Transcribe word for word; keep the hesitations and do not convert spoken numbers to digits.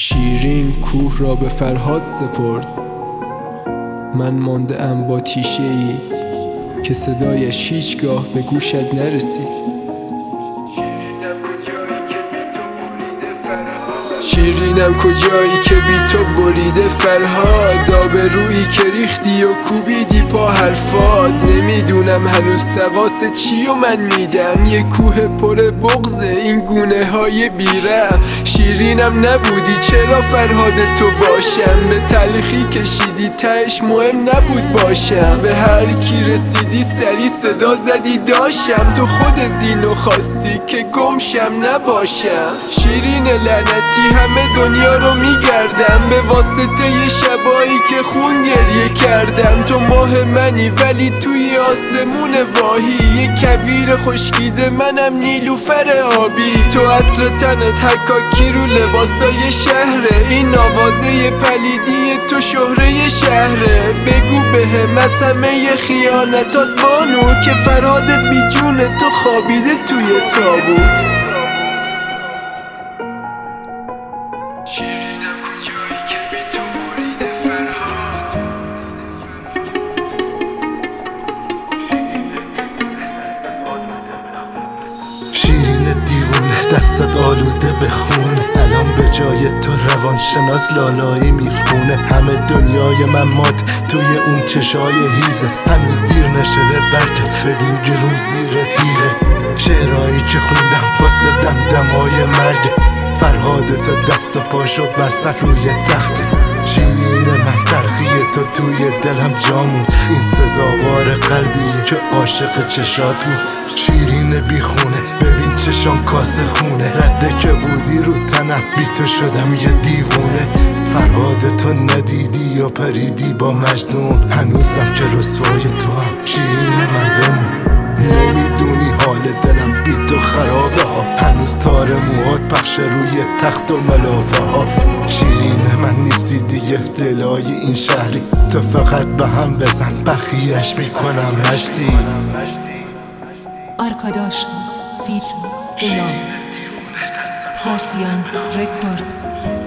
شیرین کوه را به فرهاد سپرد. من مانده ام با تیشه ای که صدایش هیچگاه به گوشت نرسید. شیرینم کجایی که بی تو بریده فرهاد، آبرویی که ریختی و کوبیدی پا حرفات. نمیدونم هنوز سقاس چی و من میدم، یه کوه پر بغضه این گونه های بیرم. شیرینم نبودی چرا فرهاد تو باشم، به تلخی کشیدی تهش مهم نبود باشم. به هر کی رسیدی سری صدا زدی داشم، تو خودت دینو خواستی که گمشم نباشم. شیرین لعنتی همه دنیا رو میگردم به واسطه ی شبایی که خون گریه کردم. تو ماه منی ولی توی آسمون واهی، یه کویر خشکیده منم نیلوفر آبی. تو عطر تنت حکاکی رو لباسای شهره، این آوازه پلیدی تو شهره شهره. بگو بهم از همه خیانتات بانو که فرهاد بی جون تو خوابیده توی تابوت. شیرینم کجایی که بی تو بریده فرهاد. شیرین دیوونه دستت آلوده به خونه، الان به جای تو روانشناس لالایی میخونه. همه دنیای من مات توی اون چشای هیزه، هنوز دیر نشده برکت ببین گلوم زیر تیغه. شعرهایی که خوندم واسه دمدمای مرگ، فرهاد تو دست و پاشو بستن روی تخته. شیرین من تلخی تو توی دلم جامون، این سزاوار قلبیه که عاشق چشات بود. شیرین بیخونه ببین چشام کاسه خونه، رده که بودی رو تنم بی تو شدم یه دیوونه. فرهاد تو ندیدی یا پریدی با مجنون، هنوزم که رسوای تو هم شیرین من بمون. نمیدونی حال دلم بی تو خرابه ها، هنوز تار موهات پخش روی تخت و ملافه ها. شیرین من نیستی دیگه دلای این شهری، تو فقط به هم بزن بخیش میکنم مشتی. Arkadaş Fit Elam Persian Record